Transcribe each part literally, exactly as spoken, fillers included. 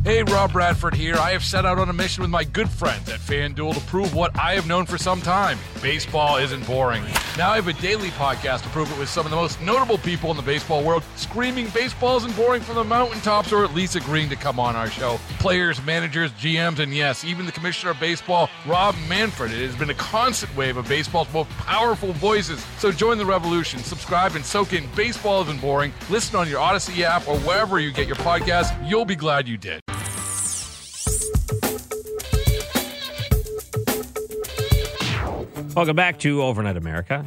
Hey, Rob Bradford here. I have set out on a mission with my good friends at FanDuel to prove what I have known for some time. Baseball isn't boring. Now I have a daily podcast to prove it with some of the most notable people in the baseball world, screaming baseball isn't boring from the mountaintops, or at least agreeing to come on our show. Players, managers, G Ms, and yes, even the commissioner of baseball, Rob Manfred. It has been a constant wave of baseball's most powerful voices. So join the revolution. Subscribe and soak in Baseball Isn't Boring. Listen on your Odyssey app or wherever you get your podcasts. You'll be glad you did. Welcome back to Overnight America.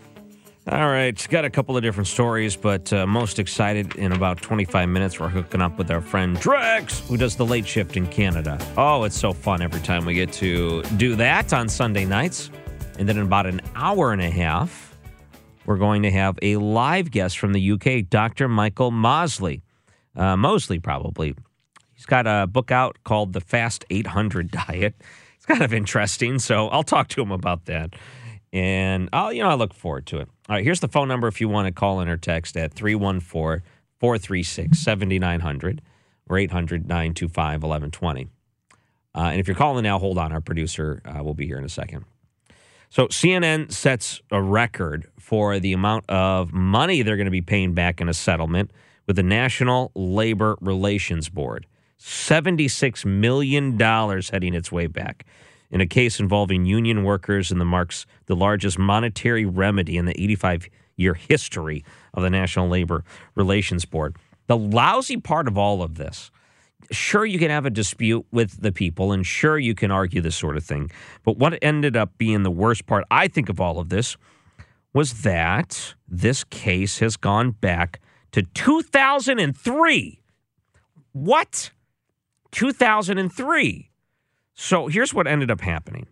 All right, got a couple of different stories, but uh, most excited in about twenty-five minutes, we're hooking up with our friend Drex, who does the late shift in Canada. Oh, it's so fun every time we get to do that on Sunday nights. And then in about an hour and a half, we're going to have a live guest from the U K, Doctor Michael Mosley. Uh, Mosley, probably. He's got a book out called The Fast eight hundred Diet. It's kind of interesting, so I'll talk to him about that. And, I'll, you know, I look forward to it. All right, here's the phone number if you want to call in or text at three one four, four three six, seven nine zero zero or eight hundred, nine two five, one one two zero. Uh, and if you're calling now, hold on. Our producer uh, will be here in a second. So C N N sets a record for the amount of money they're going to be paying back in a settlement with the National Labor Relations Board. seventy-six million dollars heading its way back in a case involving union workers and the marks the largest monetary remedy in the eighty-five-year history of the National Labor Relations Board. The lousy part of all of this, sure, you can have a dispute with the people, and sure, you can argue this sort of thing, but what ended up being the worst part, I think, of all of this was that this case has gone back to two thousand three. What? two thousand three. So here's what ended up happening.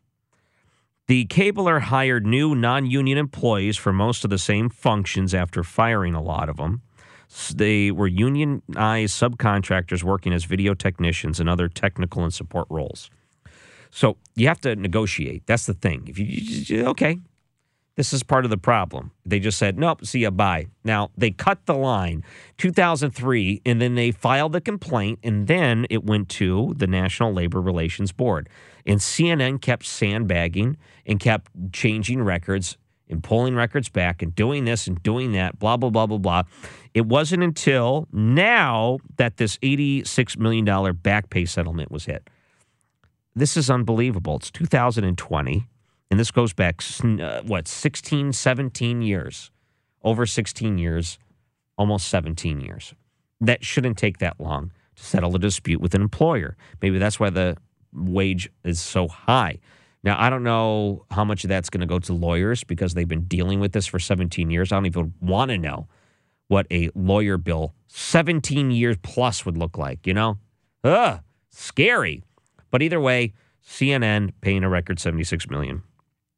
The cabler hired new non-union employees for most of the same functions after firing a lot of them. They were unionized subcontractors working as video technicians and other technical and support roles. So you have to negotiate. That's the thing. If you, you okay, this is part of the problem. They just said, nope, see ya, bye. Now, they cut the line, two thousand three, and then they filed a complaint, and then it went to the National Labor Relations Board. And C N N kept sandbagging and kept changing records and pulling records back and doing this and doing that, blah, blah, blah, blah, blah. It wasn't until now that this eighty-six million dollars back pay settlement was hit. This is unbelievable. It's two thousand twenty. And this goes back, uh, what, sixteen, seventeen years. Over sixteen years, almost seventeen years. That shouldn't take that long to settle a dispute with an employer. Maybe that's why the wage is so high. Now, I don't know how much of that's going to go to lawyers because they've been dealing with this for seventeen years. I don't even want to know what a lawyer bill seventeen years plus would look like, you know? Ugh, scary. But either way, C N N paying a record seventy-six million dollars.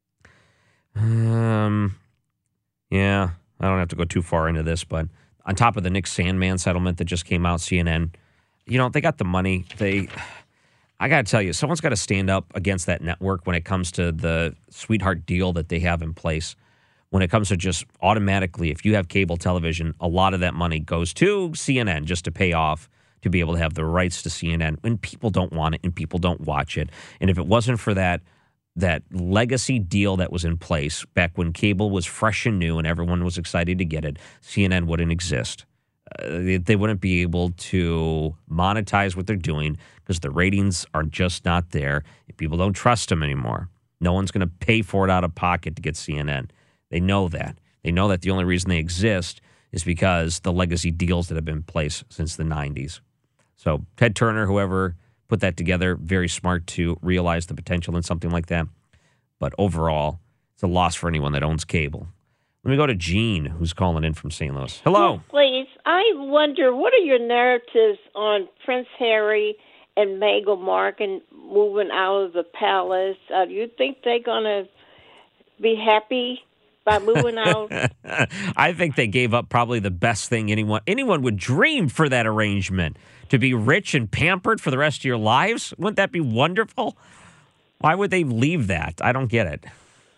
Um, yeah, I don't have to go too far into this, but on top of the Nick Sandmann settlement that just came out, C N N, you know, they got the money. They, I got to tell you, someone's got to stand up against that network when it comes to the sweetheart deal that they have in place. When it comes to just automatically, if you have cable television, a lot of that money goes to C N N just to pay off to be able to have the rights to C N N when people don't want it and people don't watch it. And if it wasn't for that, that legacy deal that was in place back when cable was fresh and new and everyone was excited to get it, C N N wouldn't exist. Uh, they, they wouldn't be able to monetize what they're doing because the ratings are just not there. People don't trust them anymore. No one's going to pay for it out of pocket to get C N N. They know that. They know that the only reason they exist is because the legacy deals that have been in place since the nineties. So Ted Turner, whoever put that together, very smart to realize the potential in something like that. But overall, it's a loss for anyone that owns cable. Let me go to Gene, who's calling in from Saint Louis. Hello. Yes, please. I wonder, what are your narratives on Prince Harry and Meghan Markle moving out of the palace? Uh, do you think they're going to be happy by moving out? I think they gave up probably the best thing anyone anyone would dream for that arrangement. To be rich and pampered for the rest of your lives? Wouldn't that be wonderful? Why would they leave that? I don't get it.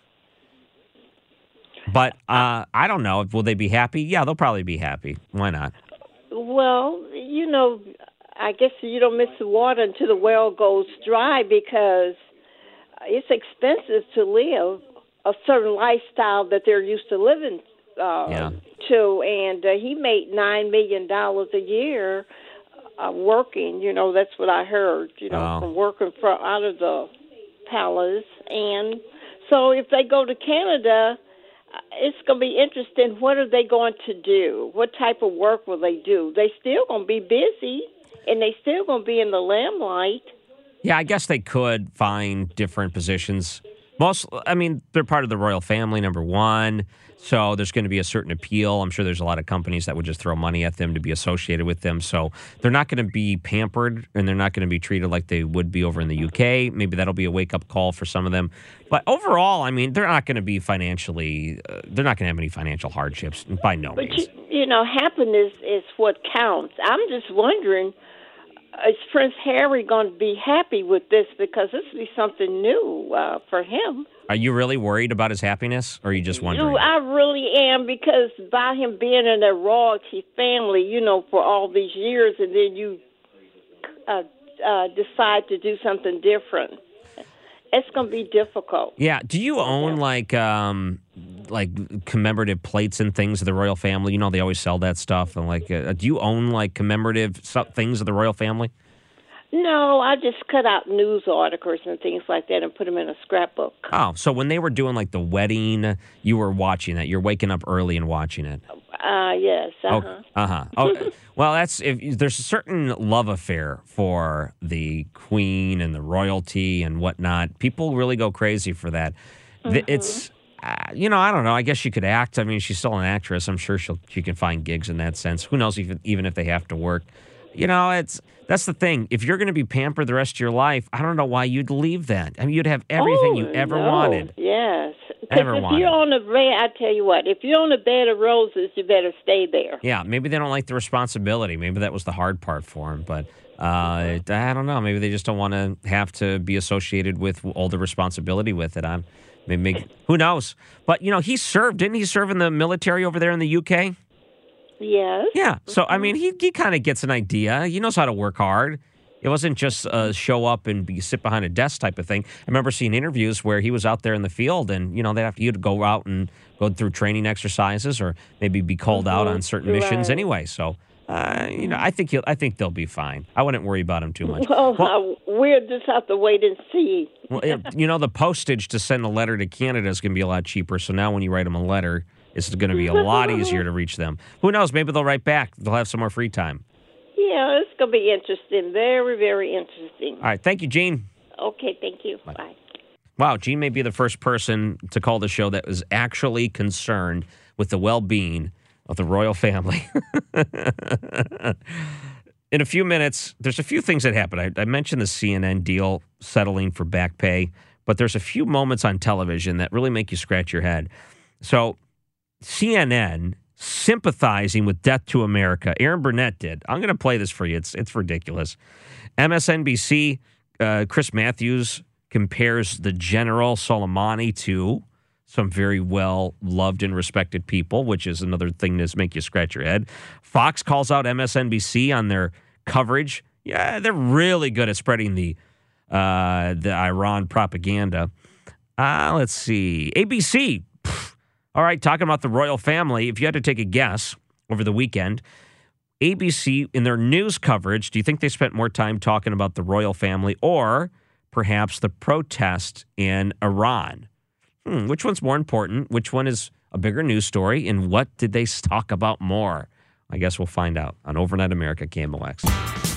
But uh, I don't know. Will they be happy? Yeah, they'll probably be happy. Why not? Well, you know, I guess you don't miss the water until the well goes dry because it's expensive to live a certain lifestyle that they're used to living uh, yeah. to. And uh, he made nine million dollars a year uh, working. You know, that's what I heard, you know, oh. from working from out of the palace. And so if they go to Canada, it's going to be interesting. What are they going to do? What type of work will they do? They still going to be busy, and they still going to be in the limelight. Yeah, I guess they could find different positions. Most, I mean, they're part of the royal family, number one. So there's going to be a certain appeal. I'm sure there's a lot of companies that would just throw money at them to be associated with them. So they're not going to be pampered, and they're not going to be treated like they would be over in the U K. Maybe that'll be a wake-up call for some of them. But overall, I mean, they're not going to be financially, uh, they're not going to have any financial hardships, by no but means. But, you, you know, happiness is what counts. I'm just wondering, is Prince Harry going to be happy with this? Because this will be something new uh, for him. Are you really worried about his happiness, or are you just wondering? You, I really am, because by him being in a royalty family, you know, for all these years, and then you uh, uh, decide to do something different, it's going to be difficult. Yeah. Do you own, like, um, like commemorative plates and things of the royal family? You know, they always sell that stuff. And like, uh, do you own, like, commemorative things of the royal family? No, I just cut out news articles and things like that and put them in a scrapbook. Oh, so when they were doing, like, the wedding, you were watching that. You're waking up early and watching it. Uh, yes. Uh-huh. Oh, uh-huh. Oh, well, that's if there's a certain love affair for the queen and the royalty and whatnot. People really go crazy for that. Mm-hmm. It's, uh, you know, I don't know. I guess she could act. I mean, she's still an actress. I'm sure she'll she can find gigs in that sense. Who knows, even even if they have to work. You know, it's that's the thing. If you're going to be pampered the rest of your life, I don't know why you'd leave that. I mean, you'd have everything oh, you ever no. wanted. Yes. Ever Because if wanted. you're on a bed, I tell you what, if you're on a bed of roses, you better stay there. Yeah, maybe they don't like the responsibility. Maybe that was the hard part for them. But uh, I don't know. Maybe they just don't want to have to be associated with all the responsibility with it. On, maybe, maybe who knows? But you know, he served. Didn't he serve in the military over there in the U K? Yes. Yeah. So, I mean, he, he kind of gets an idea. He knows how to work hard. It wasn't just uh, show up and be, sit behind a desk type of thing. I remember seeing interviews where he was out there in the field and, you know, they'd have to, you'd go out and go through training exercises or maybe be called mm-hmm. out on certain right. missions anyway. So, uh, you know, I think he'll, I think they'll be fine. I wouldn't worry about him too much. Well, well uh, we'll just have to wait and see. Well, it, you know, the postage to send a letter to Canada is going to be a lot cheaper. So now when you write them a letter, it's going to be a lot easier to reach them. Who knows? Maybe they'll write back. They'll have some more free time. Yeah, it's going to be interesting. Very, very interesting. All right. Thank you, Gene. Okay. Thank you. Bye. Bye. Wow. Gene may be the first person to call the show that was actually concerned with the well-being of the royal family. In a few minutes, there's a few things that happened. I, I mentioned the C N N deal settling for back pay, but there's a few moments on television that really make you scratch your head. So C N N sympathizing with Death to America. Aaron Burnett did. I'm going to play this for you. It's it's ridiculous. M S N B C, uh, Chris Matthews compares the General Soleimani to some very well-loved and respected people, which is another thing that's make you scratch your head. Fox calls out M S N B C on their coverage. Yeah, they're really good at spreading the uh, the Iran propaganda. Uh, let's see. A B C. Pff, all right, talking about the royal family. If you had to take a guess over the weekend, A B C, in their news coverage, do you think they spent more time talking about the royal family or perhaps the protest in Iran? Hmm, which one's more important? Which one is a bigger news story? And what did they talk about more? I guess we'll find out on Overnight America, K M O X.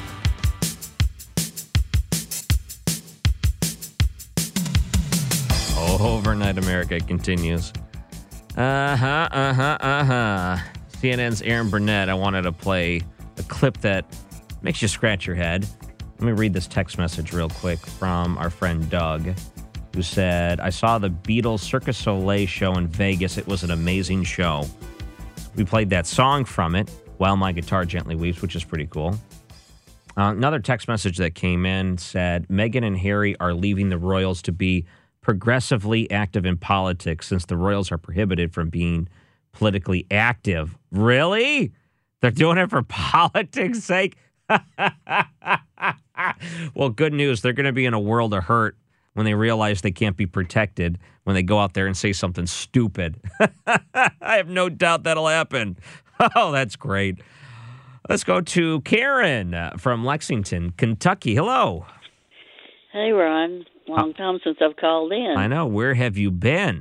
Overnight America continues. Uh-huh, uh-huh, uh-huh. C N N's Aaron Burnett, I wanted to play a clip that makes you scratch your head. Let me read this text message real quick from our friend Doug, who said, I saw the Beatles Cirque du Soleil show in Vegas. It was an amazing show. We played that song from it, While My Guitar Gently Weeps, which is pretty cool. Uh, another text message that came in said, Meghan and Harry are leaving the royals to be progressively active in politics since the royals are prohibited from being politically active. Really? They're doing it for politics' sake? Well, good news. They're going to be in a world of hurt when they realize they can't be protected when they go out there and say something stupid. I have no doubt that'll happen. Oh, that's great. Let's go to Karen uh, from Lexington, Kentucky. Hello. Hey, Ron. Long time since I've called in. I know. Where have you been?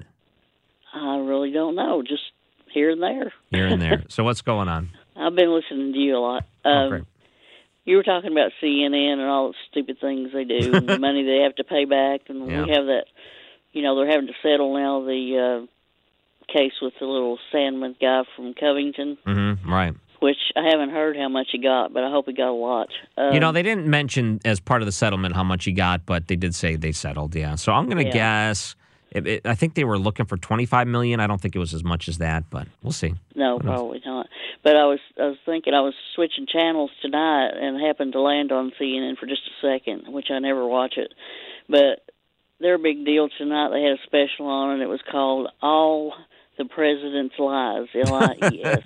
I really don't know. Just here and there. Here and there. So what's going on? I've been listening to you a lot. Um, Oh, great. You were talking about C N N and all the stupid things they do, and the money they have to pay back, and Yeah. we have that. You know, they're having to settle now the uh, case with the little Sandman guy from Covington, Mm-hmm. Right. which I haven't heard how much he got, but I hope he got a lot. Um, You know, they didn't mention as part of the settlement how much he got, but they did say they settled, yeah. So I'm going to Yeah. guess, it, it, I think they were looking for twenty-five million dollars. I don't think it was as much as that, but we'll see. No, probably not. But I was I was thinking I was switching channels tonight and happened to land on C N N for just a second, which I never watch it. But their big deal tonight, they had a special on, and it was called All the President's Lies, L I E S.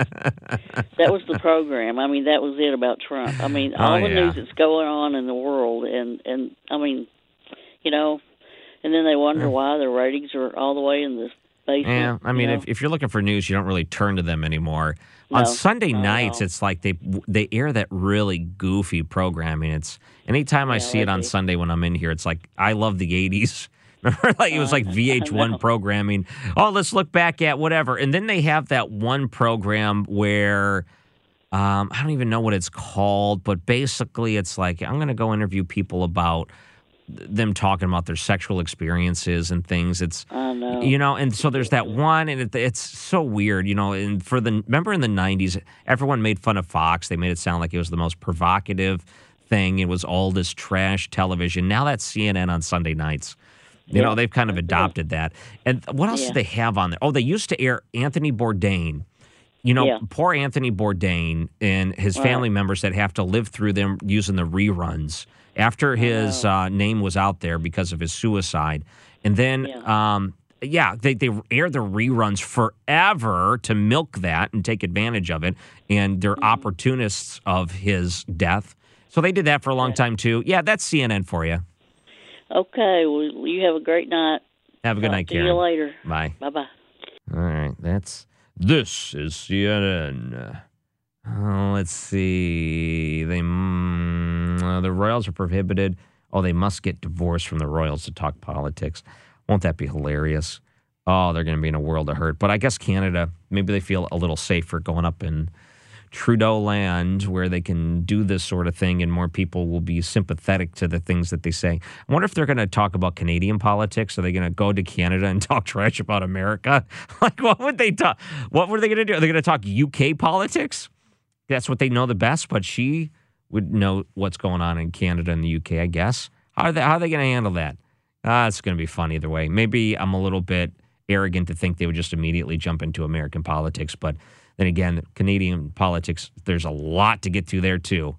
That was the program. I mean, that was it about Trump. I mean, all Oh, the yeah. news that's going on in the world, and, and I mean, you know, and then they wonder why their ratings are all the way in the basement. Yeah, I mean, you if, know? if you're looking for news, you don't really turn to them anymore. No, On Sunday not at nights, all. it's like they they air that really goofy programming. It's anytime I Yeah, see it they on do. Sunday when I'm in here, it's like I love the eighties. Remember, like it was like V H one know. programming. Oh, let's look back at whatever, and then they have that one program where. Um, I don't even know what it's called, but basically it's like I'm going to go interview people about them talking about their sexual experiences and things. It's I know. you know, and so there's that one, and it, it's so weird, you know. And for the remember in the nineties, everyone made fun of Fox. They made it sound like it was the most provocative thing. It was all this trash television. Now that's C N N on Sunday nights. You Yeah. know, they've kind of adopted that. And what else Yeah. do they have on there? Oh, they used to air Anthony Bourdain. You know, Yeah. poor Anthony Bourdain and his Right. family members that have to live through them using the reruns after his uh, name was out there because of his suicide. And then, Yeah. um, yeah, they, they air the reruns forever to milk that and take advantage of it. And they're Mm-hmm. opportunists of his death. So they did that for a long time, too. Yeah, that's C N N for you. Okay, well, you have a great night. Have a good Talk night, to Karen. you later. Bye. Bye-bye. All right, that's this is C N N. Uh, let's see. They mm, uh, the Royals are prohibited. Oh, they must get divorced from the Royals to talk politics. Won't that be hilarious? Oh, they're going to be in a world of hurt. But I guess Canada, maybe they feel a little safer going up in Trudeau land where they can do this sort of thing and more people will be sympathetic to the things that they say. I wonder if they're going to talk about Canadian politics. Are they going to go to Canada and talk trash about America? Like, what would they talk? What were they going to do? Are they going to talk U K politics? That's what they know the best, but she would know what's going on in Canada and the U K, I guess. How are they, how are they going to handle that? Ah, it's going to be fun either way. Maybe I'm a little bit arrogant to think they would just immediately jump into American politics, but then again, Canadian politics, there's a lot to get to there, too.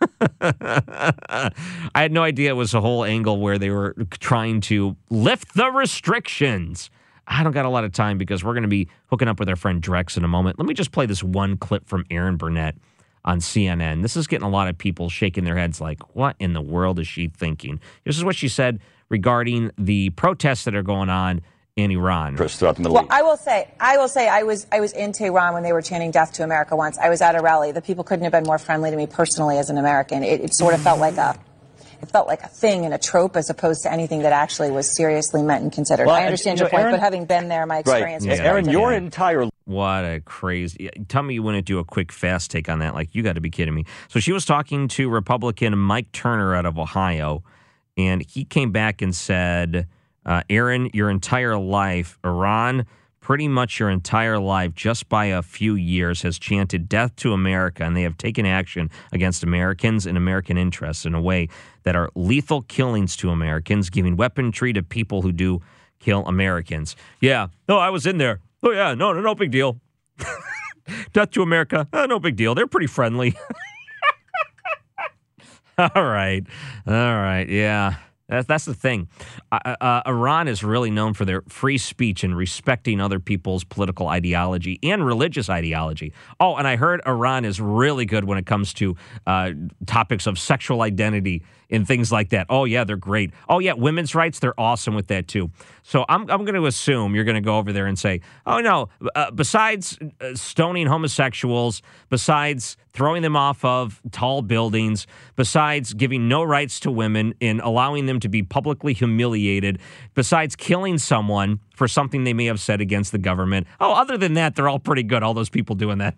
I had no idea it was a whole angle where they were trying to lift the restrictions. I don't got a lot of time because we're going to be hooking up with our friend Drex in a moment. Let me just play this one clip from Erin Burnett on C N N. This is getting a lot of people shaking their heads like, what in the world is she thinking? This is what she said regarding the protests that are going on in Iran. Throughout the Middle Well, East. I will say, I will say, I was, I was in Tehran when they were chanting "Death to America" once. I was at a rally. The people couldn't have been more friendly to me personally as an American. It, it sort of felt like a, it felt like a thing and a trope as opposed to anything that actually was seriously meant and considered. Well, I understand you your know, point, Aaron- but having been there, my experience Right. was Yeah. very Aaron, different. your entire What a crazy. Tell me you wouldn't do a quick, fast take on that. Like, you got to be kidding me. So she was talking to Republican Mike Turner out of Ohio, and he came back and said, uh, Aaron, your entire life, Iran, pretty much your entire life, just by a few years, has chanted death to America, and they have taken action against Americans and American interests in a way that are lethal killings to Americans, giving weaponry to people who do kill Americans. Yeah. No, I was in there. Oh, yeah. No, no, no big deal. Death to America. Uh, no big deal. They're pretty friendly. All right. All right. Yeah. That's, that's the thing. Uh, uh, Iran is really known for their free speech and respecting other people's political ideology and religious ideology. Oh, and I heard Iran is really good when it comes to uh, topics of sexual identity and things like that. Oh, yeah, they're great. Oh, yeah, women's rights, they're awesome with that, too. So I'm, I'm going to assume you're going to go over there and say, oh, no, uh, besides uh, stoning homosexuals, besides throwing them off of tall buildings, besides giving no rights to women and allowing them to be publicly humiliated, besides killing someone for something they may have said against the government. Oh, other than that, they're all pretty good, all those people doing that.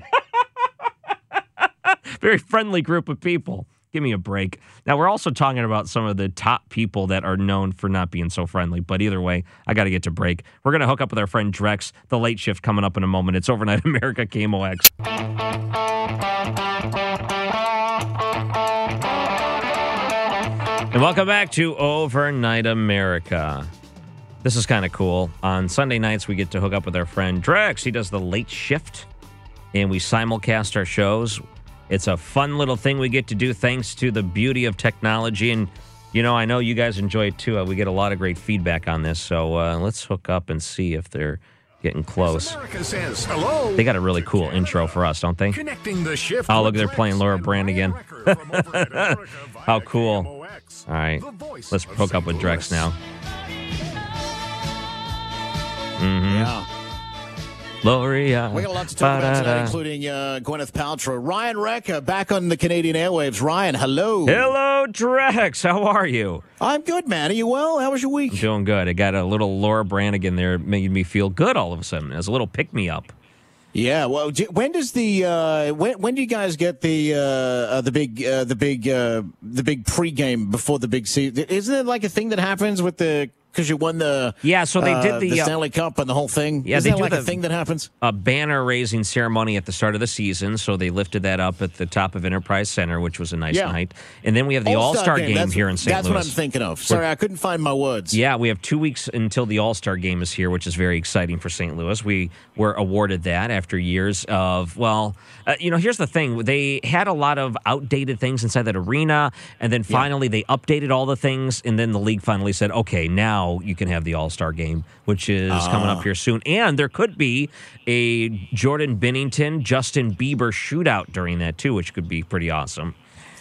Very friendly group of people. Give me a break. Now, we're also talking about some of the top people that are known for not being so friendly. But either way, I got to get to break. We're going to hook up with our friend Drex. The Late Shift coming up in a moment. It's Overnight America, K M O X. And welcome back to Overnight America. This is kind of cool. On Sunday nights, we get to hook up with our friend Drex. He does The Late Shift, and we simulcast our shows. It's a fun little thing we get to do thanks to the beauty of technology. And, you know, I know you guys enjoy it, too. Uh, we get a lot of great feedback on this. So uh, let's hook up and see if they're getting close. America says hello. They got a really cool intro for us, don't they? Connecting the shift. Oh, look, they're playing Laura Brand again. How cool. All right, let's hook up with Drex now. Mm-hmm. Yeah. Gloria. We got a lot to talk about tonight, including uh, Gwyneth Paltrow. Ryan Recker back on the Canadian airwaves. Ryan, hello. Hello, Drex. How are you? I'm good, man. Are you well? How was your week? I'm doing good. I got a little Laura Branigan there. It made me feel good all of a sudden. It was a little pick-me-up. Yeah. Well, when does the uh, when when do you guys get the uh, uh, the big uh, the big uh, the big pregame before the big season? Isn't it like a thing that happens with the? Because you won the yeah, so they did uh, the, the uh, Stanley Cup and the whole thing. Yeah, Isn't they that do like the, a thing that happens. A banner raising ceremony at the start of the season, so they lifted that up at the top of Enterprise Center, which was a nice Yeah. night. And then we have the All Star game, That's- here in Saint That's Louis. what I'm thinking of. Sorry, I couldn't find my words. Yeah, we have two weeks until the All Star game is here, which is very exciting for Saint Louis. We were awarded that after years of well, uh, you know, here's the thing: they had a lot of outdated things inside that arena, and then finally they updated all the things, and then the league finally said, "Okay, now you can have the All-Star game," which is uh. coming up here soon. And there could be a Jordan Binnington, Justin Bieber shootout during that, too, which could be pretty awesome.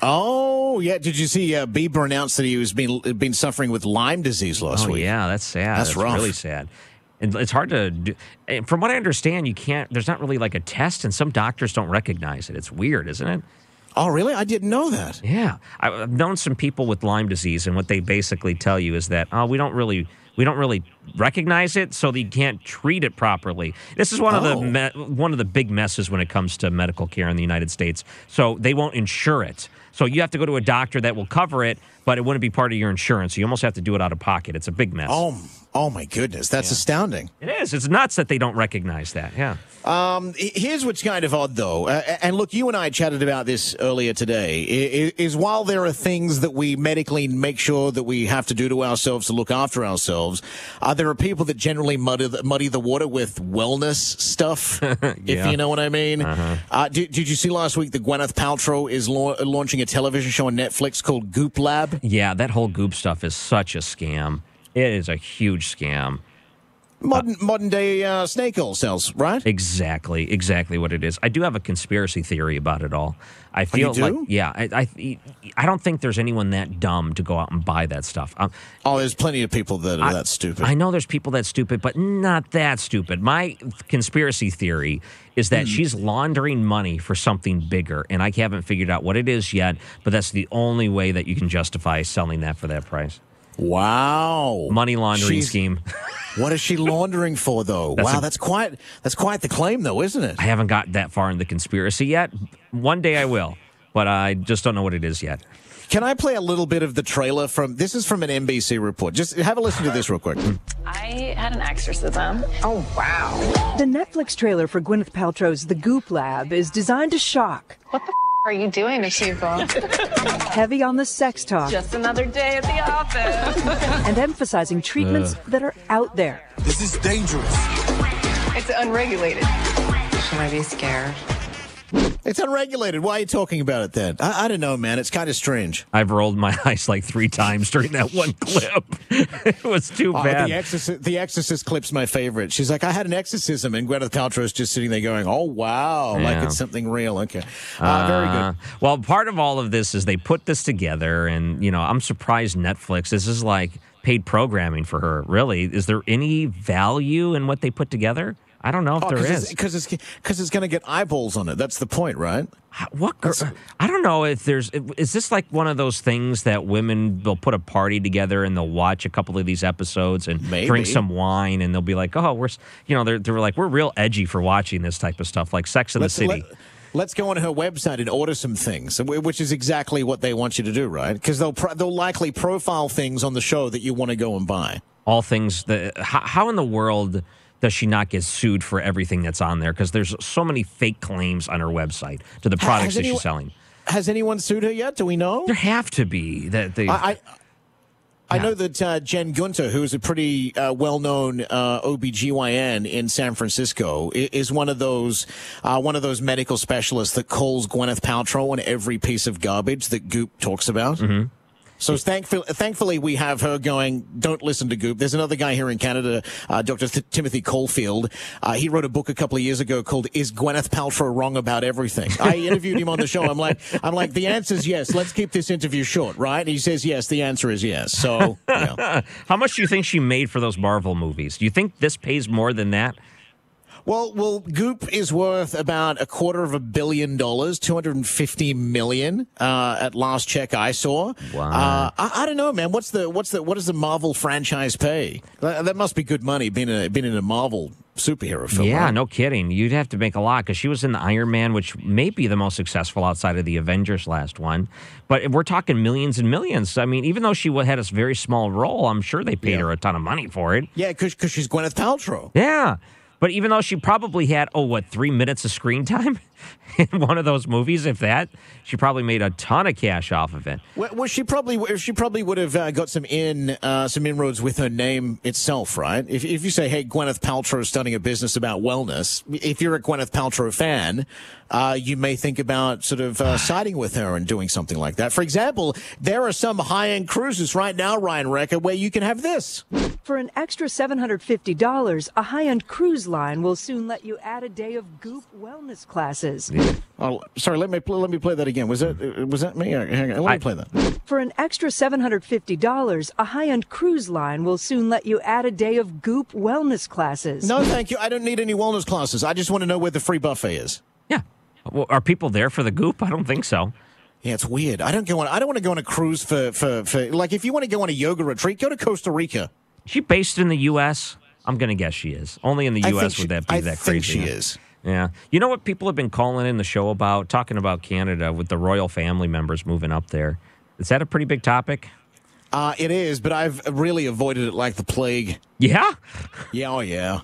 Oh, yeah. Did you see uh, Bieber announced that he was been, been suffering with Lyme disease last oh, week? Oh, yeah, that's sad. That's, that's rough. really sad. And it's hard to do. From what I understand, you can't, there's not really like a test, and some doctors don't recognize it. It's weird, isn't it? Oh, really? I didn't know that. Yeah. I've known some people with Lyme disease, and what they basically tell you is that, oh, we don't really... We don't really recognize it, so you can't treat it properly. This is one of Oh. the me- one of the big messes when it comes to medical care in the United States. So they won't insure it. So you have to go to a doctor that will cover it, but it wouldn't be part of your insurance. So you almost have to do it out of pocket. It's a big mess. Oh, oh my goodness. That's Yeah. astounding. It is. It's nuts that they don't recognize that. Yeah. Um, here's what's kind of odd, though. Uh, and look, you and I chatted about this earlier today, is, is while there are things that we medically make sure that we have to do to ourselves to look after ourselves, uh, there are people that generally muddy the, muddy the water with wellness stuff, Yeah. if you know what I mean. Uh-huh. Uh, did, did you see last week that Gwyneth Paltrow is la- launching a television show on Netflix called Goop Lab? Yeah, that whole Goop stuff is such a scam. It is a huge scam. Modern modern day uh, snake oil cells, right? Exactly, exactly what it is. I do have a conspiracy theory about it all. I feel you do? like, yeah, I, I, I don't think there's anyone that dumb to go out and buy that stuff. Um, Oh, there's plenty of people that are I, that stupid. I know there's people that stupid, but not that stupid. My conspiracy theory is that Mm. she's laundering money for something bigger, and I haven't figured out what it is yet. But that's the only way that you can justify selling that for that price. Wow, Money laundering She's- scheme. What is she laundering for, though? That's wow, a- that's quite that's quite the claim, though, isn't it? I haven't got that far in the conspiracy yet. One day I will, but I just don't know what it is yet. Can I play a little bit of the trailer from? This is from an N B C report. Just have a listen to this real quick. I had an exorcism. Oh, wow. The Netflix trailer for Gwyneth Paltrow's The Goop Lab is designed to shock. What the f- are you doing to people? Heavy on the sex talk Just another day at the office. and emphasizing treatments that are out there. This is dangerous. It's unregulated. Should I be scared? It's unregulated. Why are you talking about it then? I, I don't know, man. It's kind of strange. I've rolled my eyes like three times during that one clip. It was too Oh, bad. the Exorcist, the Exorcist clip's my favorite. She's like, I had an exorcism, and Gwyneth Paltrow's just sitting there going, oh, wow, Yeah. like it's something real. Okay. Uh, very Uh, good. Well, part of all of this is they put this together, and, you know, I'm surprised Netflix, this is like paid programming for her, really. Is there any value in what they put together? I don't know if Oh, there cause is. Because it's, because it's going to get eyeballs on it. That's the point, right? What? gr- I don't know if there's. Is this like one of those things that women will put a party together and they'll watch a couple of these episodes and Maybe. drink some wine and they'll be like, oh, we're, s- you know, they're they're like, we're real edgy for watching this type of stuff, like Sex in the City. Let, us go on her website and order some things, which is exactly what they want you to do, right? Because they'll pro- they'll likely profile things on the show that you want to go and buy. All things that. How, how in the world does she not get sued for everything that's on there? Because there's so many fake claims on her website to the products Has that anyone- she's selling. Has anyone sued her yet? Do we know? There have to be that they. I, I, I Yeah. know that uh, Jen Gunter, who is a pretty uh, well-known uh, O B G Y N in San Francisco, i- is one of those uh, one of those medical specialists that calls Gwyneth Paltrow on every piece of garbage that Goop talks about. Mm-hmm. So thankfully, thankfully, we have her going, don't listen to Goop. There's another guy here in Canada, uh, Doctor Th- Timothy Caulfield. Uh, he wrote a book a couple of years ago called Is Gwyneth Paltrow Wrong About Everything? I interviewed him on the show. I'm like, I'm like, the answer is yes. Let's keep this interview short, right? And he says, yes, the answer is yes. So, yeah. How much do you think she made for those Marvel movies? Do you think this pays more than that? Well, well, Goop is worth about a quarter of a billion dollars, two hundred fifty million uh, at last check I saw. Wow. Uh, I, I don't know, man. What's the what's the what does the Marvel franchise pay? That, that must be good money being a, being in a Marvel superhero film. Yeah, right? no kidding. You'd have to make a lot because she was in the Iron Man, which may be the most successful outside of the Avengers last one. But we're talking millions and millions. I mean, even though she had a very small role, I'm sure they paid Yeah. her a ton of money for it. Yeah, because she's Gwyneth Paltrow. Yeah. But even though she probably had, oh, what, three minutes of screen time in one of those movies, if that, she probably made a ton of cash off of it. Well, well she probably she probably would have uh, got some in uh, some inroads with her name itself, right? If if you say, "Hey, Gwyneth Paltrow is starting a business about wellness," if you're a Gwyneth Paltrow fan, uh, you may think about sort of uh, siding with her and doing something like that. For example, there are some high-end cruises right now, Ryan Recker, where you can have this. For an extra seven hundred fifty dollars, a high-end cruise line will soon let you add a day of Goop wellness classes. Oh, sorry. Let me pl- let me play that again. Was that was that me? Hang on. Let me I- play that. For an extra seven hundred fifty dollars, a high-end cruise line will soon let you add a day of Goop wellness classes. No, thank you. I don't need any wellness classes. I just want to know where the free buffet is. Yeah. Well, are people there for the Goop? I don't think so. Yeah, it's weird. I don't go on. I don't want to go on a cruise for, for, for like if you want to go on a yoga retreat, go to Costa Rica. Is she based in the U S? I'm going to guess she is. Only in the I U S think she- would that be I that think crazy. she is. Yeah. You know what people have been calling in the show about? Talking about Canada with the royal family members moving up there. Is that a pretty big topic? Uh, it is, but I've really avoided it like the plague. Yeah? Yeah, oh yeah.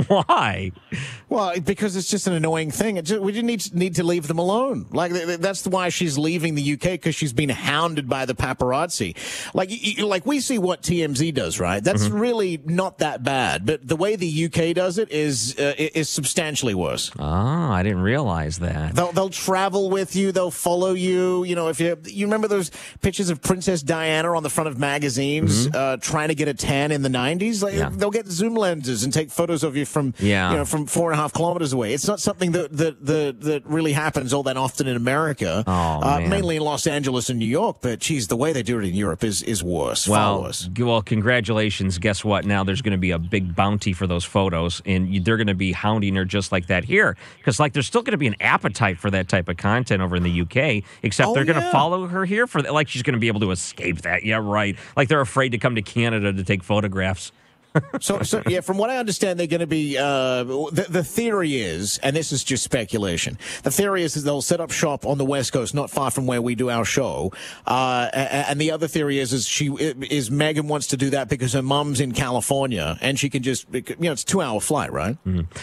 Why? Well, because it's just an annoying thing. It just, we just need need to leave them alone. Like th- th- that's why she's leaving the U K, because she's been hounded by the paparazzi. Like y- y- like we see what T M Z does, right? That's Mm-hmm. really not that bad. But the way the U K does it is uh, i- is substantially worse. Oh, I didn't realize that. They'll they'll travel with you. They'll follow you. You know, if you you remember those pictures of Princess Diana on the front of magazines, uh, trying to get a tan in the nineties. Like, Mm-hmm. Yeah. They'll get zoom lenses and take photos of you from Yeah. you know from four and a half kilometers away. It's not something that that that, that really happens all that often in America. Oh, uh, man. mainly in Los Angeles and New York. But geez, the way they do it in Europe is is worse. far Well, worse. g- well, congratulations. Guess what? Now there's going to be a big bounty for those photos, and you, they're going to be hounding her just like that here. Because, like, there's still going to be an appetite for that type of content over in the U K, except Oh, they're going to yeah. follow her here for that. Like, she's going to be able to escape that. Yeah, right. Like, they're afraid to come to Canada to take photographs. So, so yeah, from what I understand, they're going to be. Uh, the, the theory is, and this is just speculation. The theory is that they'll set up shop on the West Coast, not far from where we do our show. Uh, a- and the other theory is, is she is Megan wants to do that because her mom's in California, and she can just, you know, it's a two hour flight, right?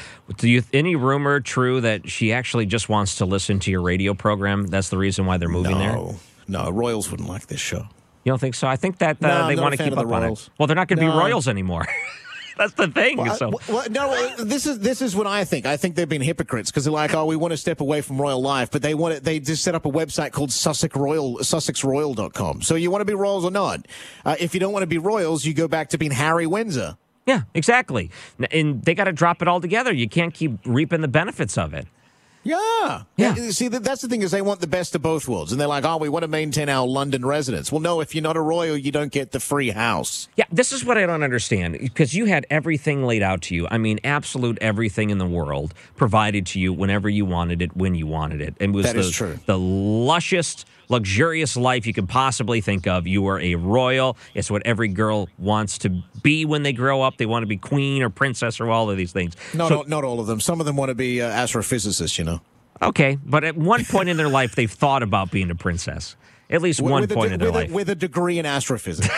Do you any rumor true that she actually just wants to listen to your radio program? That's the reason why they're moving there. No, no, Royals wouldn't like this show. You don't think so? I think that uh, No, I'm they not want a to fan keep of up the on it. Royals. Well, they're not going to No. be Royals anymore. That's the thing. Well, so. well, no, this is this is what I think. I think they've been hypocrites because they're like, oh, we want to step away from royal life, but they want it. They just set up a website called Sussex Royal, Sussex Royal dot com. So you want to be royals or not? Uh, if you don't want to be royals, you go back to being Harry Windsor. Yeah, exactly. And they got to drop it all together. You can't keep reaping the benefits of it. Yeah. Yeah. See, that's the thing is they want the best of both worlds. And they're like, oh, we want to maintain our London residence. Well, no, if you're not a royal, you don't get the free house. Yeah, this is what I don't understand, because you had everything laid out to you. I mean, absolute everything in the world provided to you whenever you wanted it, when you wanted it. It was That the, is true. the lushest, luxurious life you could possibly think of. You were a royal. It's what every girl wants to be when they grow up. They want to be queen or princess or all of these things. No, So- no, not all of them. Some of them want to be uh, astrophysicists, you know. Okay, but at one point in their life, they've thought about being a princess. At least With- one with a point de- in their with a- life. with a degree in astrophysics.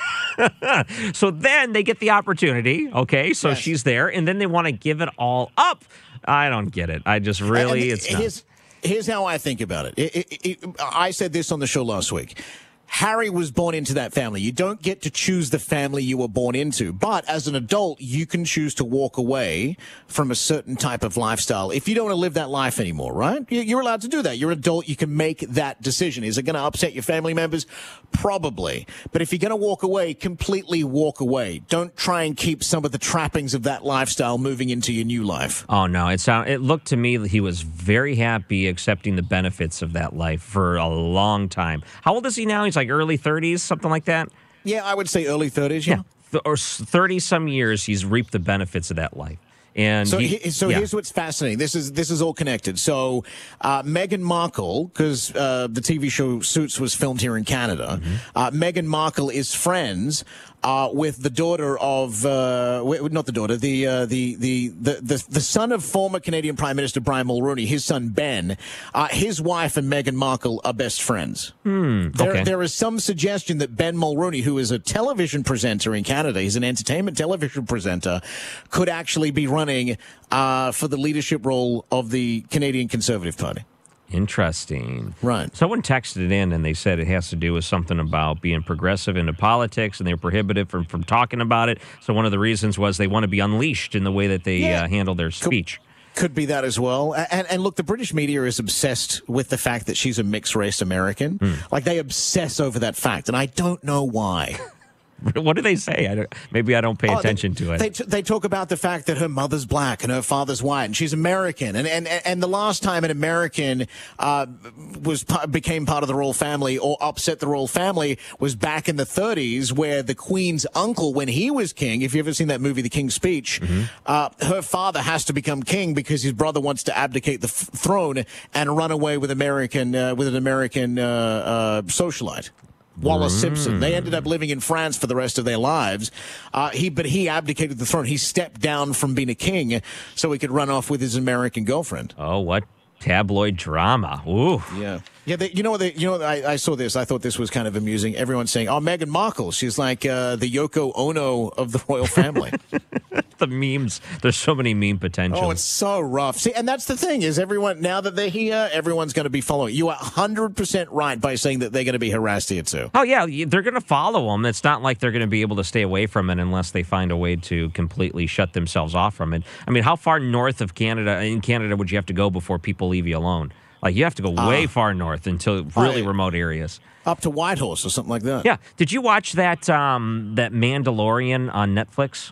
So then they get the opportunity, okay? So Yes. she's there, and then they want to give it all up. I don't get it. I just really, And it's not. here's, here's how I think about it. It, it, it. I said this on the show last week. Harry was born into that family. You don't get to choose the family you were born into. But as an adult, you can choose to walk away from a certain type of lifestyle if you don't want to live that life anymore, right? You- You're allowed to do that. You're an adult. You can make that decision. Is it going to upset your family members? Probably. But if you're going to walk away, completely walk away. Don't try and keep some of the trappings of that lifestyle moving into your new life. Oh, no. It, sound, it looked to me that he was very happy accepting the benefits of that life for a long time. How old is he now? He's like early thirties, something like that? Yeah, I would say early thirties, yeah. Th- or thirty-some years, he's reaped the benefits of that life. And So, he- he, so yeah. here's what's fascinating. This is this is all connected. So, uh, Meghan Markle, because uh, the T V show Suits was filmed here in Canada, Mm-hmm. uh, Meghan Markle is friends uh, with the daughter of uh, w- not the daughter, the, uh, the the the the the son of former Canadian Prime Minister Brian Mulroney. His son Ben, uh, his wife and Meghan Markle are best friends. Hmm, There, okay. there is some suggestion that Ben Mulroney, who is a television presenter in Canada, he's an entertainment television presenter, could actually be running uh, for the leadership role of the Canadian Conservative Party. Interesting. Right. Someone texted in and they said it has to do with something about being progressive into politics, and they're prohibited from, from talking about it. So one of the reasons was they want to be unleashed in the way that they Yeah. uh, handle their speech. Could be that as well. And, and look, the British media is obsessed with the fact that she's a mixed race American. Hmm. Like they obsess over that fact, and I don't know why. What do they say? I don't, maybe I don't pay Oh, attention they, to it. They, t- they talk about the fact that her mother's black and her father's white, and she's American. And and, and the last time an American uh, was became part of the royal family or upset the royal family was back in the thirties, where the Queen's uncle, when he was king, if you've ever seen that movie, The King's Speech, Mm-hmm. uh, her father has to become king because his brother wants to abdicate the f- throne and run away with American uh, with an American uh, uh, socialite. Wallace Simpson. They ended up living in France for the rest of their lives. Uh, he, but he abdicated the throne. He stepped down from being a king so he could run off with his American girlfriend. Oh, what tabloid drama. Ooh. Yeah. Yeah, they, you know what? They, you know, I, I saw this. I thought this was kind of amusing. Everyone's saying, "Oh, Meghan Markle, she's like uh, the Yoko Ono of the royal family." The memes. There's so many meme potentials. Oh, it's so rough. See, and that's the thing is everyone, now that they're here, everyone's going to be following. You are one hundred percent right by saying that they're going to be harassed here too. Oh, yeah, y- they're going to follow them. It's not like they're going to be able to stay away from it unless they find a way to completely shut themselves off from it. I mean, how far north of Canada, in Canada, would you have to go before people leave you alone? Like, you have to go way Uh, far north until really I- remote areas. Up to Whitehorse or something like that. Yeah. Did you watch that um, that Mandalorian on Netflix?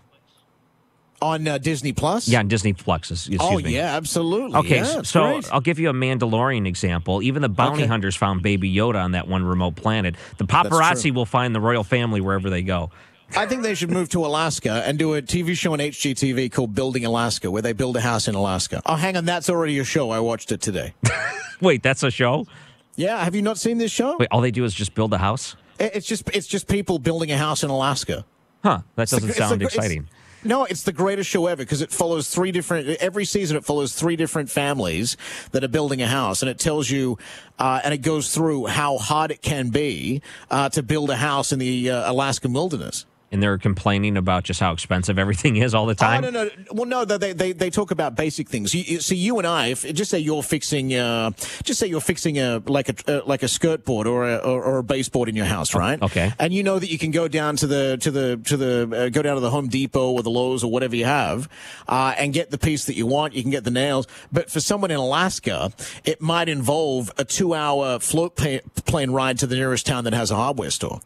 On uh, Disney Plus? Yeah, on Disney Plus. Excuse Oh, me. yeah, absolutely. Okay, Yeah, it's so great. I'll give you a Mandalorian example. Even the bounty Okay. hunters found Baby Yoda on that one remote planet. The That's paparazzi true. will find the royal family wherever they go. I think they should move to Alaska and do a T V show on H G T V called Building Alaska, where they build a house in Alaska. Oh, hang on, that's already a show. I watched it today. Wait, that's a show? Yeah, have you not seen this show? Wait, all they do is just build a house? It- It's just it's just people building a house in Alaska. Huh, that doesn't It's the- sound it's the- exciting. it's- No, it's the greatest show ever because it follows three different, every season it follows three different families that are building a house. And it tells you, uh, and it goes through how hard it can be uh, to build a house in the uh, Alaskan wilderness. and they're complaining about just how expensive everything is all the time? Oh, no, no. Well, no, they they they talk about basic things. You, you, see, you and I, if, just say you're fixing, uh, just say you're fixing a like a uh, like a skirt board or a or, or a baseboard in your house, right? Okay. And you know that you can go down to the to the to the uh, go down to the Home Depot or the Lowe's or whatever you have, uh, and get the piece that you want. You can get the nails, but for someone in Alaska, it might involve a two-hour float pa- plane ride to the nearest town that has a hardware store.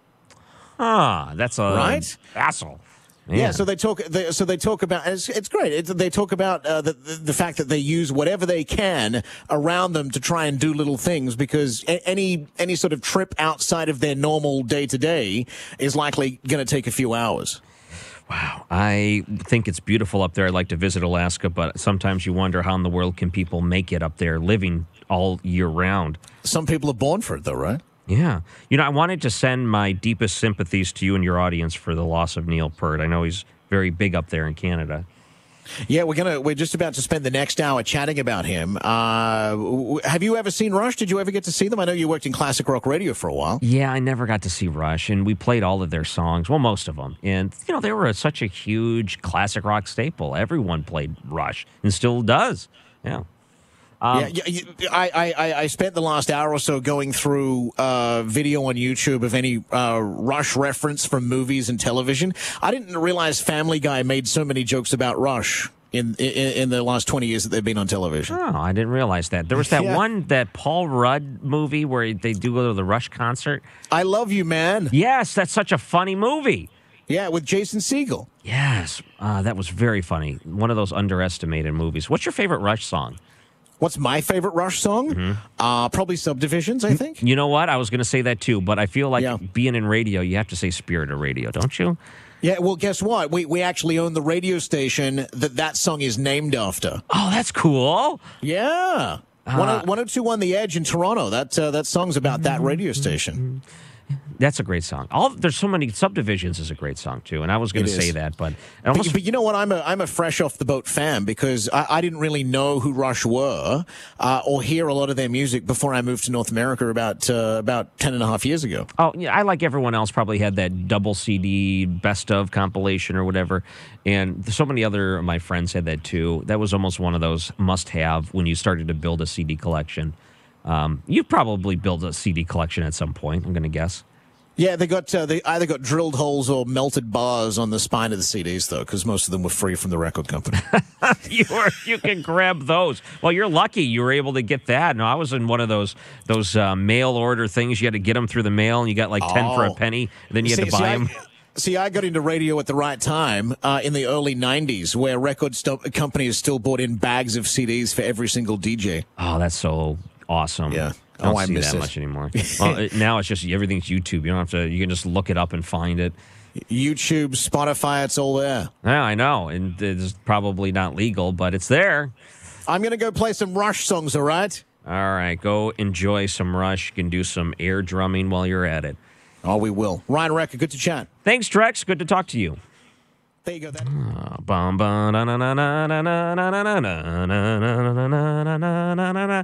Ah, that's a right? hassle. Yeah. Yeah, so they talk. They, so they talk about. It's, it's great. It's, they talk about uh, the, the the fact that they use whatever they can around them to try and do little things, because a, any any sort of trip outside of their normal day to day is likely going to take a few hours. Wow. I think it's beautiful up there. I'd like to visit Alaska, but sometimes you wonder how in the world can people make it up there living all year round. Some people are born for it, though, right? Yeah. You know, I wanted to send my deepest sympathies to you and your audience for the loss of Neil Peart. I know he's very big up there in Canada. Yeah, we're gonna we're just about to spend the next hour chatting about him. Uh, have you ever seen Rush? Did you ever get to see them? I know you worked in classic rock radio for a while. Yeah, I never got to see Rush, and we played all of their songs, well, most of them. And, you know, they were a, such a huge classic rock staple. Everyone played Rush and still does. Yeah. Um, yeah, yeah, I, I, I spent the last hour or so going through uh, video on YouTube of any uh, Rush reference from movies and television. I didn't realize Family Guy made so many jokes about Rush in in, in the last twenty years that they've been on television. Oh, I didn't realize that. There was that Yeah. one, that Paul Rudd movie where they do go to the Rush concert. I Love You, Man. Yes, that's such a funny movie. Yeah, with Jason Segel. Yes, uh, that was very funny. One of those underestimated movies. What's your favorite Rush song? What's my favorite Rush song? Mm-hmm. Uh, probably Subdivisions, I think. You know what? I was going to say that too, but I feel like Yeah. being in radio, you have to say Spirit of Radio, don't you? Yeah, well, guess what? We we actually own the radio station that that song is named after. Oh, that's cool. Yeah. Uh, one oh two one The Edge in Toronto. That uh, that song's about that radio station. That's a great song. All there's so many Subdivisions is a great song too, and I was going It to is. say that, but, But, almost, but you know what? I'm a I'm a fresh off the boat fan because I, I didn't really know who Rush were uh, or hear a lot of their music before I moved to North America about uh, about ten and a half years ago. oh yeah, I like everyone else probably had that double C D best of compilation or whatever, and so many other of my friends had that too. That was almost one of those must have when you started to build a C D collection. Um, you probably built a C D collection at some point, I'm going to guess. Yeah, they got uh, they either got drilled holes or melted bars on the spine of the C Ds though, because most of them were free from the record company. you were, you can grab those. Well, you're lucky you were able to get that. No, I was in one of those those uh, mail order things. You had to get them through the mail, and you got like ten for a Oh. penny. And then you had See- to buy see, I- them. See, I got into radio at the right time uh, in the early nineties, where record st- companies still bought in bags of C Ds for every single D J. Oh, that's so awesome. Yeah. I don't Oh, I see miss that it. much anymore. Well, it, now it's just everything's YouTube. You don't have to. You can just look it up and find it. YouTube, Spotify, it's all there. Yeah, I know, and it's probably not legal, but it's there. I'm going to go play some Rush songs, all right? All right, go enjoy some Rush. You can do some air drumming while you're at it. Oh, we will. Ryan Recker, good to chat. Thanks, Drex. Good to talk to you. There you go. That- Bum, bum, na, na, na, na, na, na, na, na, na, na, na, na, na, na,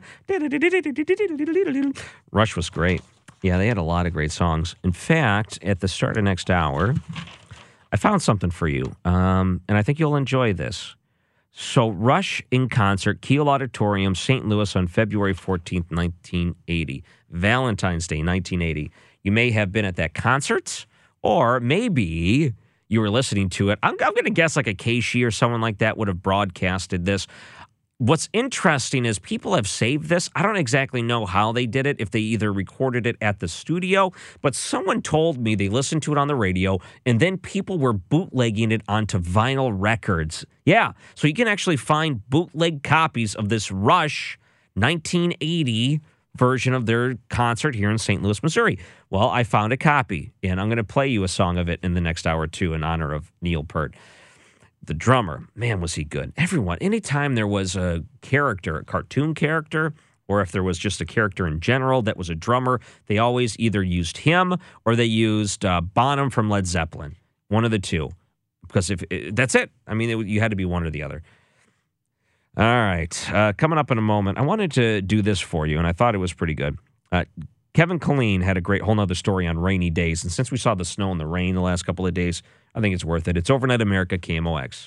na. Rush was great. Yeah, they had a lot of great songs. In fact, at the start of next hour, I found something for you, um, and I think you'll enjoy this. So, Rush in concert, Kiel Auditorium, Saint Louis, on February fourteenth, nineteen eighty. Valentine's Day, nineteen eighty. You may have been at that concert, or maybe you were listening to it. I'm, I'm going to guess like a Keishi or someone like that would have broadcasted this. What's interesting is people have saved this. I don't exactly know how they did it, if they either recorded it at the studio, but someone told me they listened to it on the radio, and then people were bootlegging it onto vinyl records. Yeah, so you can actually find bootleg copies of this Rush nineteen eighty version of their concert here in Saint Louis, Missouri. Well, I found a copy, and I'm going to play you a song of it in the next hour or two in honor of Neil Peart. The drummer, man, was he good. Everyone, anytime there was a character, a cartoon character, or if there was just a character in general that was a drummer, they always either used him or they used uh, Bonham from Led Zeppelin. One of the two. Because if it, that's it. I mean, it, you had to be one or the other. All right. Uh, coming up in a moment, I wanted to do this for you, and I thought it was pretty good. Uh, Kevin Killeen had a great whole nother story on rainy days. And since we saw the snow and the rain the last couple of days, I think it's worth it. It's Overnight America, K M O X.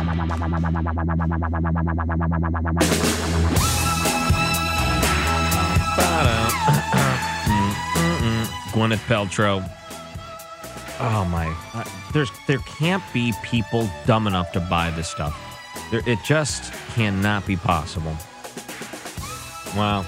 Gwyneth Paltrow. Oh my! Uh, there's there can't be people dumb enough to buy this stuff. There, it just cannot be possible. Wow.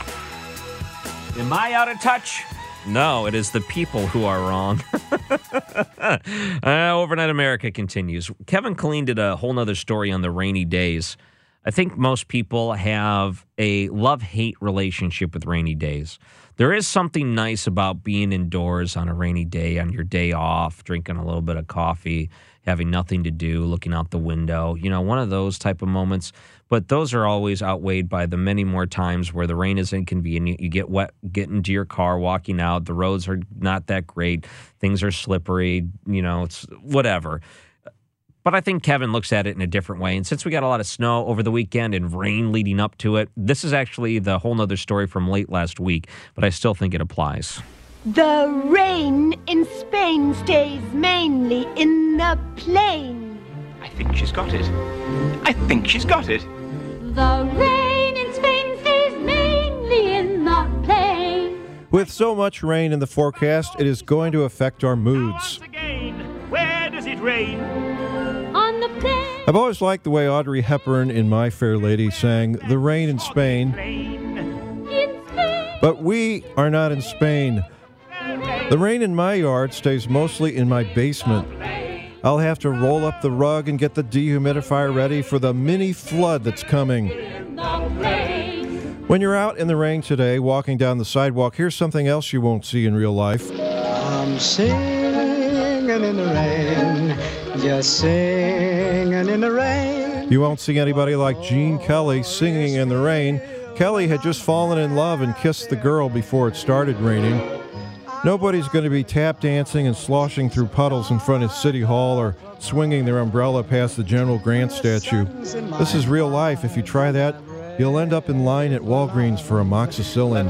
Am I out of touch? No, it is the people who are wrong. uh, Overnight America continues. Kevin Killeen did a whole nother story on the rainy days. I think most people have a love-hate relationship with rainy days. There is something nice about being indoors on a rainy day, on your day off, drinking a little bit of coffee, having nothing to do, looking out the window. You know, one of those type of moments. But those are always outweighed by the many more times where the rain is inconvenient. You get wet, get into your car, walking out. The roads are not that great. Things are slippery. You know, it's whatever. But I think Kevin looks at it in a different way. And since we got a lot of snow over the weekend and rain leading up to it, this is actually the whole nother story from late last week. But I still think it applies. The rain in Spain stays mainly in the plain. I think she's got it. I think she's got it. The rain in Spain stays mainly in the plain. With so much rain in the forecast, it is going to affect our moods. Once again, where does it rain? On the plain. I've always liked the way Audrey Hepburn in My Fair Lady sang The Rain in Spain. In Spain. But we are not in Spain. The rain in my yard stays mostly in my basement. I'll have to roll up the rug and get the dehumidifier ready for the mini flood that's coming. When you're out in the rain today, walking down the sidewalk, here's something else you won't see in real life. I'm singing in the rain, just singing in the rain. You won't see anybody like Gene Kelly singing in the rain. Kelly had just fallen in love and kissed the girl before it started raining. Nobody's going to be tap dancing and sloshing through puddles in front of City Hall or swinging their umbrella past the General Grant statue. This is real life. If you try that, you'll end up in line at Walgreens for amoxicillin.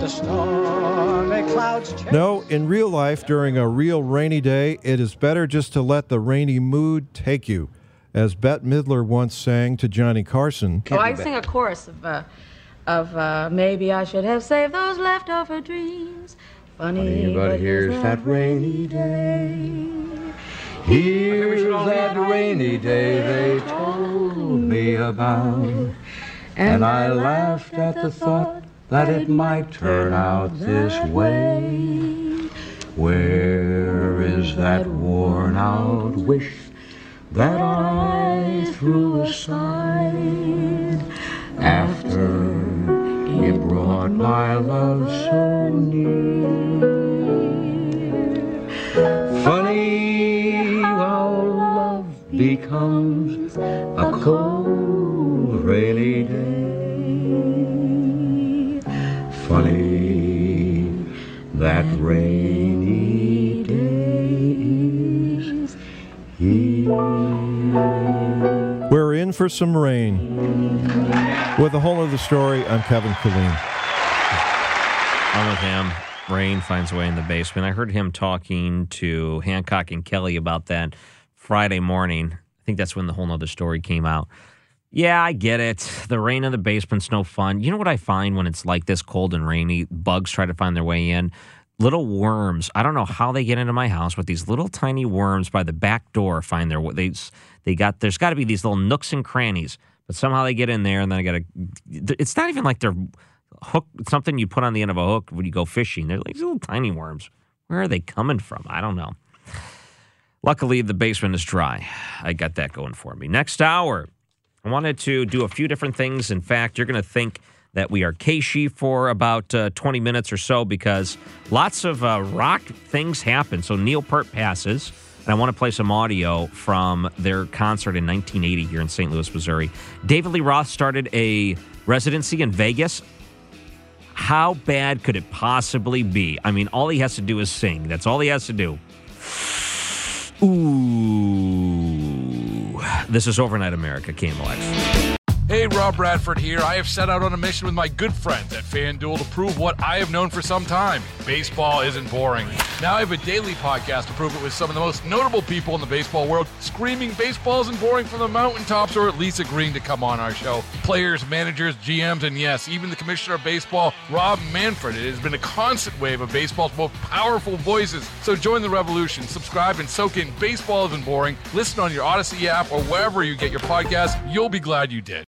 No, in real life, during a real rainy day, it is better just to let the rainy mood take you. As Bette Midler once sang to Johnny Carson. Oh, I sing a chorus of, uh, of uh, maybe I should have saved those leftover dreams. Funny, but here's that rainy day. Here's that rainy day they told me about. And I laughed at the thought that it might turn out this way. Where is that worn out wish that I threw aside after it brought my love so near? Funny how love becomes a cold rainy day. Funny that rainy day is here. We're in for some rain. With the whole of the story, I'm Kevin Killeen. I'm with him. Rain finds a way in the basement. I heard him talking to Hancock and Kelly about that Friday morning. I think that's when the whole nother story came out. Yeah, I get it. The rain in the basement's no fun. You know what I find when it's like this cold and rainy? Bugs try to find their way in. Little worms. I don't know how they get into my house, but these little tiny worms by the back door find their way. They, they got, there's got to be these little nooks and crannies, but somehow they get in there, and then I got to, it's not even like they're hook, something you put on the end of a hook when you go fishing. They're like these little tiny worms. Where are they coming from? I don't know. Luckily, the basement is dry. I got that going for me. Next hour, I wanted to do a few different things. In fact, you're going to think that we are Keishi for about uh, twenty minutes or so because lots of uh, rock things happen. So Neil Peart passes, and I want to play some audio from their concert in nineteen eighty here in Saint Louis, Missouri. David Lee Roth started a residency in Vegas. How bad could it possibly be? I mean, all he has to do is sing. That's all he has to do. Ooh. This is Overnight America, K M O X. Hey, Rob Bradford here. I have set out on a mission with my good friends at FanDuel to prove what I have known for some time. Baseball isn't boring. Now I have a daily podcast to prove it with some of the most notable people in the baseball world, screaming baseball isn't boring from the mountaintops, or at least agreeing to come on our show. Players, managers, G Ms, and yes, even the commissioner of baseball, Rob Manfred. It has been a constant wave of baseball's most powerful voices. So join the revolution. Subscribe and soak in Baseball Isn't Boring. Listen on your Odyssey app or wherever you get your podcasts. You'll be glad you did.